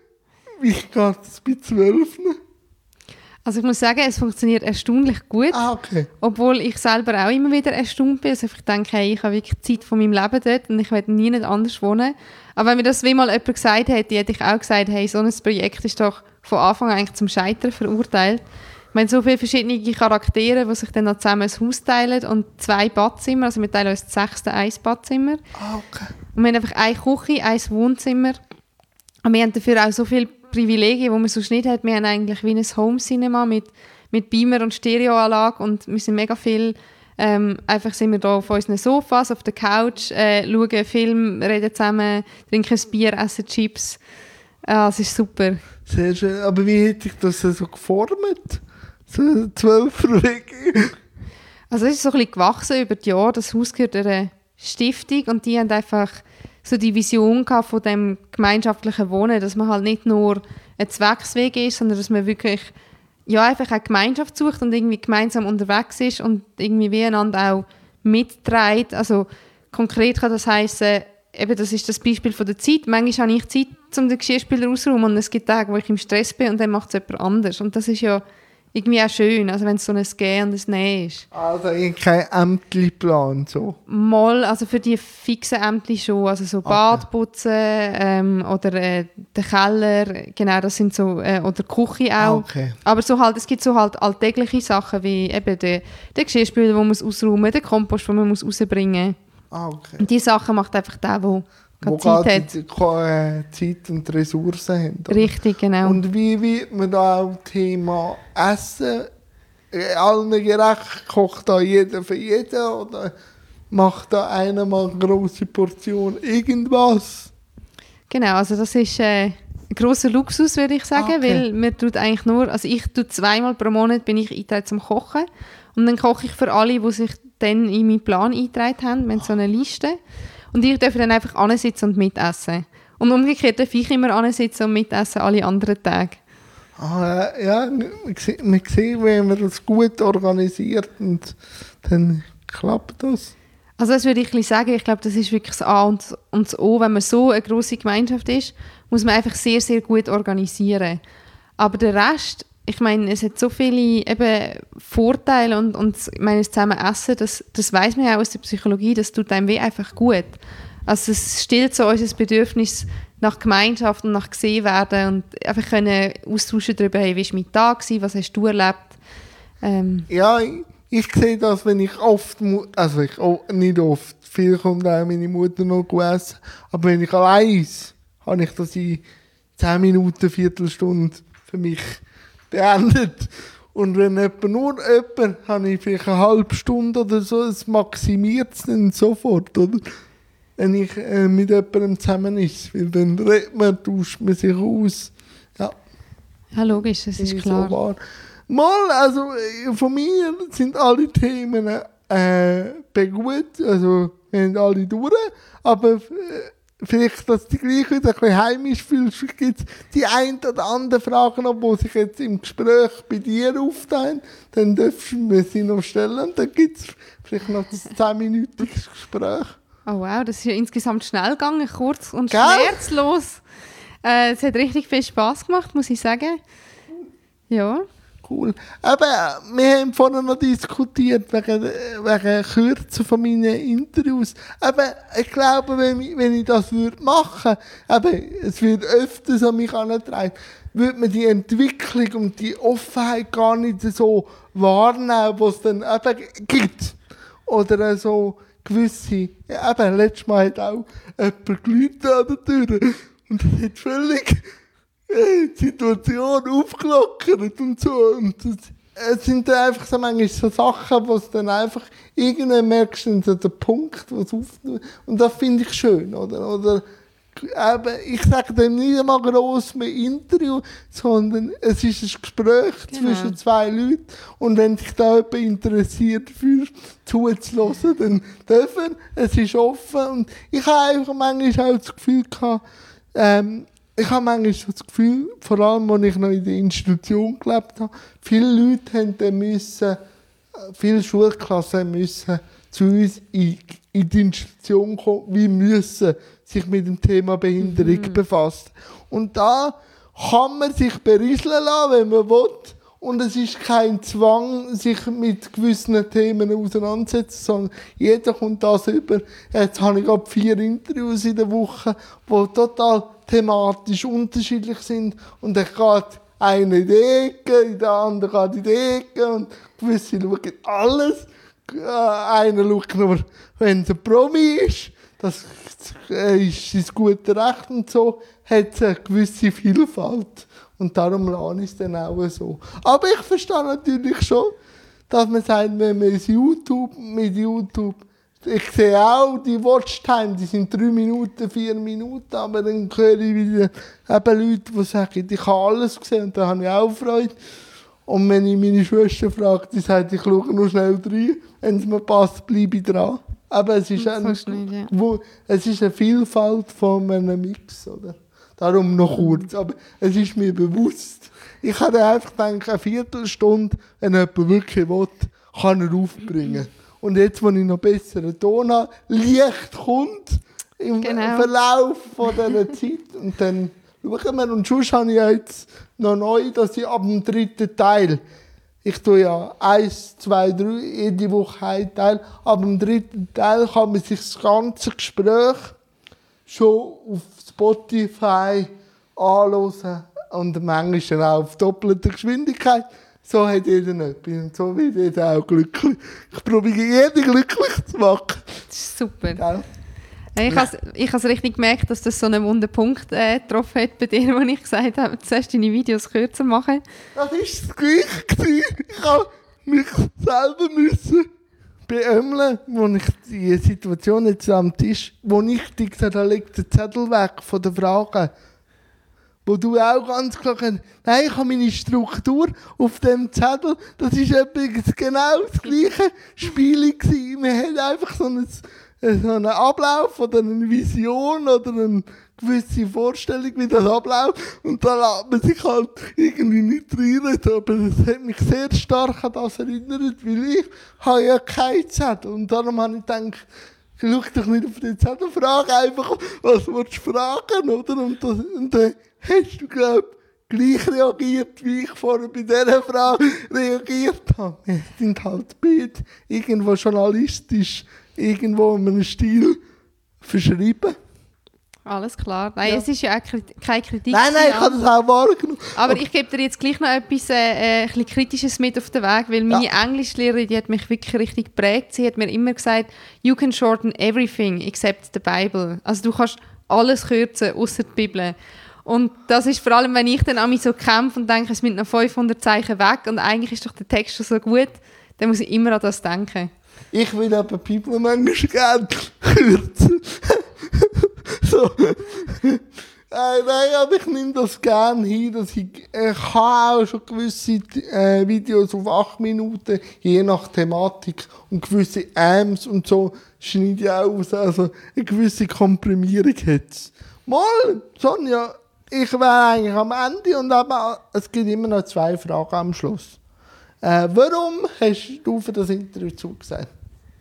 Wie geht das bei zwölf? Also ich muss sagen, es funktioniert erstaunlich gut. Ah, okay. Obwohl ich selber auch immer wieder erstaunt bin. Also ich denke, hey, ich habe wirklich Zeit von meinem Leben dort und ich werde nie nicht anders wohnen. Aber wenn mir das wie mal jemand gesagt hätte, hätte ich auch gesagt, hey, so ein Projekt ist doch von Anfang an eigentlich zum Scheitern verurteilt. Wir haben so viele verschiedene Charaktere, die sich dann noch zusammen ein Haus teilen und zwei Badzimmer. Also wir teilen uns das sechste ein Badzimmer. Ah, okay. Und wir haben einfach eine Küche, ein Wohnzimmer. Und wir haben dafür auch so viele Privilegien, die man sonst nicht hat. Wir haben eigentlich wie ein Home-Cinema mit, mit Beamer und Stereoanlage und wir sind mega viel, ähm, einfach sind wir da auf unseren Sofas, auf der Couch, äh, schauen einen Film, reden zusammen, trinken ein Bier, essen Chips. Ja, es ist super. Sehr schön. Aber wie hätte ich das so geformt? So eine zwölfer-W G? Also es ist so ein bisschen gewachsen über die Jahre. Das Haus gehört einer Stiftung und die haben einfach so die Vision gehabt von dem gemeinschaftlichen Wohnen, dass man halt nicht nur ein Zwecksweg ist, sondern dass man wirklich ja, einfach eine Gemeinschaft sucht und irgendwie gemeinsam unterwegs ist und irgendwie wie einander auch mitträgt. Also konkret kann das heissen, eben das ist das Beispiel von der Zeit. Manchmal habe ich Zeit, um den Geschirrspüler auszuräumen und es gibt Tage, wo ich im Stress bin und dann macht es jemand anders. Und das ist ja irgendwie auch schön, also wenn es so ein Gehen und ein Nehmen ist. Also kein Ämterplan so? Mal, also für die fixen Ämter schon, also so Okay. Bad putzen ähm, oder äh, den Keller, genau, das sind so, äh, oder die Küche auch. Okay. Aber so halt, es gibt so halt alltägliche Sachen wie eben der, der Geschirrspüler, den man muss ausräumen, der Kompost, den man muss rausbringen muss. Ah, okay. Und diese Sachen macht einfach der, der Wo Zeit gerade hat. die, äh, Zeit und Ressourcen haben. oder? Richtig, genau. Und wie wird man da auch Thema Essen äh, allen gerecht? Kocht da jeder für jeden oder macht da einer mal eine grosse Portion irgendwas? Genau, also das ist äh, ein grosser Luxus, würde ich sagen, Okay. weil man tut eigentlich nur, also ich tue zweimal pro Monat bin ich eingetragen zum Kochen und dann koche ich für alle, die sich dann in meinen Plan eingetragen haben, wir haben so eine Liste und ich darf dann einfach ansitzen und mitessen. Und umgekehrt darf ich immer ansitzen und mitessen alle anderen Tage. Ah, äh, ja, man sieht, man sieht, wenn man das gut organisiert und dann klappt das. Also das würde ich ein bisschen sagen, ich glaube, das ist wirklich das A und und das O. Wenn man so eine grosse Gemeinschaft ist, muss man einfach sehr, sehr gut organisieren. Aber der Rest, ich meine, es hat so viele eben Vorteile und, und ich meine, das zusammen Essen, das, das weiss man ja auch aus der Psychologie, das tut einem weh einfach gut. Also es stillt so unser Bedürfnis nach Gemeinschaft und nach gesehen werden und einfach können austauschen darüber, hey, wie war mein Tag gewesen, was hast du erlebt. Ähm, Ja, ich, ich sehe das, wenn ich oft, mu- also ich auch nicht oft, viel kommt auch meine Mutter noch essen, aber wenn ich allein ist, habe ich das in zehn Minuten, Viertelstunde für mich beendet. Und wenn jemand nur jemand, habe ich vielleicht eine halbe Stunde oder so, es maximiert es dann sofort, oder? Wenn ich äh, mit jemandem zusammen ist, weil dann redet man, tauscht man sich aus. Ja. ja, logisch, das ist Finde ich klar. So wahr. Mal, also äh, von mir sind alle Themen äh, begut, also wir haben alle durch, aber äh, vielleicht, dass du dich gleich wieder ein bisschen heimisch fühlst, vielleicht gibt es die ein oder andere Frage noch, die sich jetzt im Gespräch bei dir aufteilen, dann dürfen wir sie noch stellen, dann gibt es vielleicht noch ein zehnminütiges Gespräch. Oh wow, das ist ja insgesamt schnell gegangen, kurz und Gell? schmerzlos. Äh, es hat richtig viel Spass gemacht, muss ich sagen. Ja. Cool. Aber wir haben vorhin noch diskutiert wegen, wegen Kürzen von meinen Interviews. Aber ich glaube, wenn ich, wenn ich das würde machen würde, es wird öfters an mich herangetragen, würde man die Entwicklung und die Offenheit gar nicht so wahrnehmen, was es dann eben gibt. Oder so gewisse, ja, eben, letztes Mal hat auch jemand geläutet an der Tür und das hat völlig die Situation aufgelockert und so. Und das, es sind dann einfach so manchmal so Sachen, wo es dann einfach irgendwann merkst, du, so der Punkt, wo es aufnimmt. Und das finde ich schön, oder? Oder eben, ich sage dem nicht einmal gross mit Interview, sondern es ist ein Gespräch Genau. zwischen zwei Leuten. Und wenn sich da jemand interessiert für zuzuhören, dann dürfen. Es ist offen. Und ich habe einfach manchmal auch das Gefühl gehabt, ähm, ich habe manchmal so das Gefühl, vor allem, als ich noch in der Institution gelebt habe, viele Leute haben dann müssen, viele Schulklassen müssen zu uns in, in die Institution kommen, wie müssen sich mit dem Thema Behinderung Mhm. befassen. Und da kann man sich berieseln lassen, wenn man will. Und es ist kein Zwang, sich mit gewissen Themen auseinanderzusetzen, sondern jeder kommt das über. Jetzt habe ich gerade vier Interviews in der Woche, die total thematisch unterschiedlich sind. Und dann geht einer in die Ecke, der andere geht in die Ecke und gewisse schauen alles. Äh, Einer schaut nur, wenn es ein Promi ist. Das äh, ist sein gutes Recht und so. Hat es eine gewisse Vielfalt. Und darum lasse ich es dann auch so. Aber ich verstehe natürlich schon, dass man sagt, wenn man es YouTube, mit YouTube, ich sehe auch, die Watchtime, die sind drei Minuten, vier Minuten, aber dann höre ich wieder eben Leute, die sagen, ich habe alles gesehen und da habe ich auch Freude. Und wenn ich meine Schwester frage, die sagt, ich schaue nur schnell rein, wenn es mir passt, bleibe ich dran. Aber es ist, So ein, schnell, ja. wo, es ist eine Vielfalt von einem Mix, oder? Darum noch kurz, aber es ist mir bewusst. Ich habe einfach gedacht, eine Viertelstunde, wenn jemand wirklich will, kann er aufbringen. Und jetzt, wo ich noch besseren Ton habe, Licht kommt im Genau. Verlauf von dieser Zeit. Und dann schauen wir. Und sonst habe ich jetzt noch neu, dass ich ab dem dritten Teil ich tue ja eins, zwei, drei jede Woche einen Teil. Aber im dritten Teil kann man sich das ganze Gespräch schon auf Spotify anhören und manchmal auch auf doppelte Geschwindigkeit. So hat jeder etwas und so wird jeder auch glücklich. Ich probiere jeden glücklich zu machen. Das ist super. Gell? Ich habe ich has richtig gemerkt, dass das so einen wunden Punkt äh, getroffen hat bei dir, wo ich gesagt habe, du sollst deine Videos kürzer machen. Das war das Gleiche. Ich habe mich selber müssen beömmeln, wo ich die Situation jetzt am Tisch, wo ich dir gesagt habe, leg den Zettel weg von den Fragen. Wo du auch ganz klar kannst, nein, ich habe meine Struktur auf dem Zettel, das war übrigens genau das gleiche Spiel gewesen. Wir hatten einfach so einen, so einen Ablauf oder eine Vision oder eine gewisse Vorstellung, wie das abläuft. Und da lässt man sich halt irgendwie nicht reinreden. Aber das hat mich sehr stark an das erinnert, weil ich habe ja keinen Zettel. Und darum habe ich gedacht, schau dich nicht auf den Zettel, frage einfach, was willst du fragen, oder? Und, das, und dann hast du, glaube ich, gleich reagiert, wie ich vorher bei dieser Frage reagiert habe. Wir sind halt beide irgendwo journalistisch, irgendwo in einem Stil verschrieben. Alles klar. Nein, Ja. es ist ja auch Krit- keine Kritik. Nein, nein, ich habe das auch wahrgenommen. Aber ich gebe dir jetzt gleich noch etwas äh, ein bisschen Kritisches mit auf den Weg, weil meine Ja. Englischlehrerin, die hat mich wirklich richtig geprägt. Sie hat mir immer gesagt, you can shorten everything except the Bible. Also du kannst alles kürzen, außer die Bibel. Und das ist vor allem, wenn ich dann an mich so kämpfe und denke, es sind noch fünfhundert Zeichen weg und eigentlich ist doch der Text schon so gut, dann muss ich immer an das denken. Ich will aber die Bibel manchmal gerne kürzen. So. Äh, nein, aber ich nehme das gerne hin, dass ich, ich habe auch schon gewisse äh, Videos auf acht Minuten, je nach Thematik, und gewisse Ams und so schneide ich auch aus, also eine gewisse Komprimierung hat es. Mal, Sonja, ich wäre eigentlich am Ende und aber es gibt immer noch zwei Fragen am Schluss. Äh, warum hast du für das Interview zugesagt?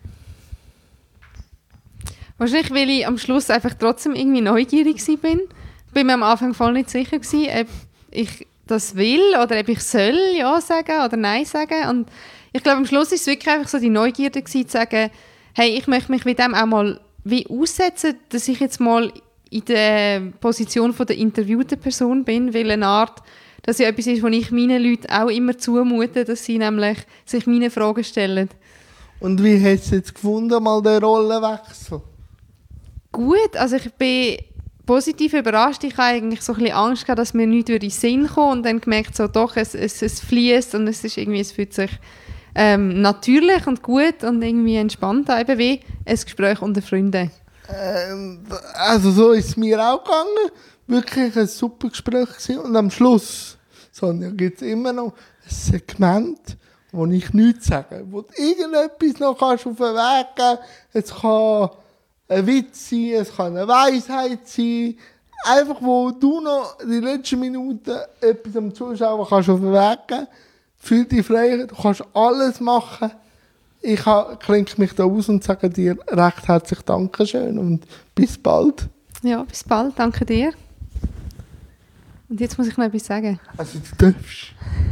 Wahrscheinlich, weil ich am Schluss einfach trotzdem irgendwie neugierig war. bin. Ich bin mir am Anfang voll nicht sicher gewesen, ob ich das will oder ob ich soll ja sagen oder nein sagen. Und ich glaube, am Schluss ist es wirklich einfach so die Neugierde gewesen, zu sagen, hey, ich möchte mich mit dem auch mal wie aussetzen, dass ich jetzt mal in der Position von der interviewten Person bin, weil eine Art, dass ja etwas ist, was ich meinen Leuten auch immer zumute, dass sie nämlich sich meine Fragen stellen. Und wie hast du jetzt gefunden, mal den Rollenwechsel? Gut, also ich bin positiv überrascht. Ich hatte eigentlich so ein bisschen Angst gehabt, dass mir nichts in den Sinn kommt und dann gemerkt, so doch, es, es, es fließt und es ist irgendwie, es fühlt sich ähm, natürlich und gut und irgendwie entspannt an, eben wie ein Gespräch unter Freunden. Ähm, also so ist es mir auch gegangen. Wirklich ein super Gespräch gewesen. Und am Schluss, Sonja, gibt es immer noch ein Segment, wo ich nichts sage. Wo du irgendetwas noch kannst auf den Weg geben. Es kann ein Witz sein, es kann eine Weisheit sein. Einfach, wo du noch die letzten Minuten etwas am Zuschauer kannst auf den Weg geben. Fühl dich frei, du kannst alles machen. Ich klinke mich da aus und sage dir recht herzlich Dankeschön und bis bald. Ja, bis bald. Danke dir. Und jetzt muss ich noch etwas sagen. Also du darfst.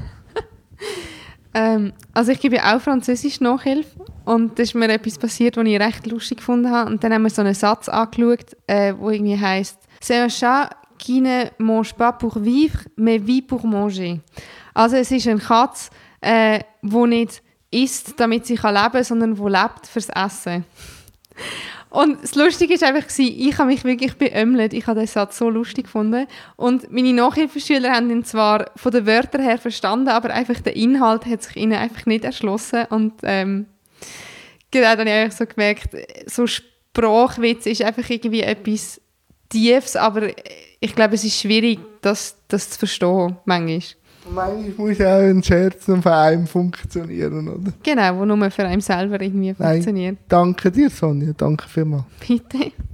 Ähm, also ich gebe ja auch Französisch Nachhilfe und da ist mir etwas passiert, was ich recht lustig gefunden habe. Und dann haben wir so einen Satz angeschaut, äh, wo irgendwie heisst «C'est un chat qui ne mange pas pour vivre, mais vit pour manger». Also es ist eine Katze, äh, die nicht isst, damit sie leben kann, sondern die lebt fürs Essen. Und das Lustige war einfach, ich habe mich wirklich beömmelt. Ich habe den Satz so lustig gefunden. Und meine Nachhilfeschüler haben ihn zwar von den Wörtern her verstanden, aber einfach der Inhalt hat sich ihnen einfach nicht erschlossen. Und ähm, genau, dann habe ich einfach so gemerkt, so Sprachwitz ist einfach irgendwie etwas Tiefes, aber ich glaube, es ist schwierig, das, das zu verstehen, manchmal. Manchmal muss auch ein Scherz noch für einen funktionieren, oder? Genau, wo nur für einen selber irgendwie funktioniert. Nein, danke dir, Sonja. Danke vielmals. Bitte.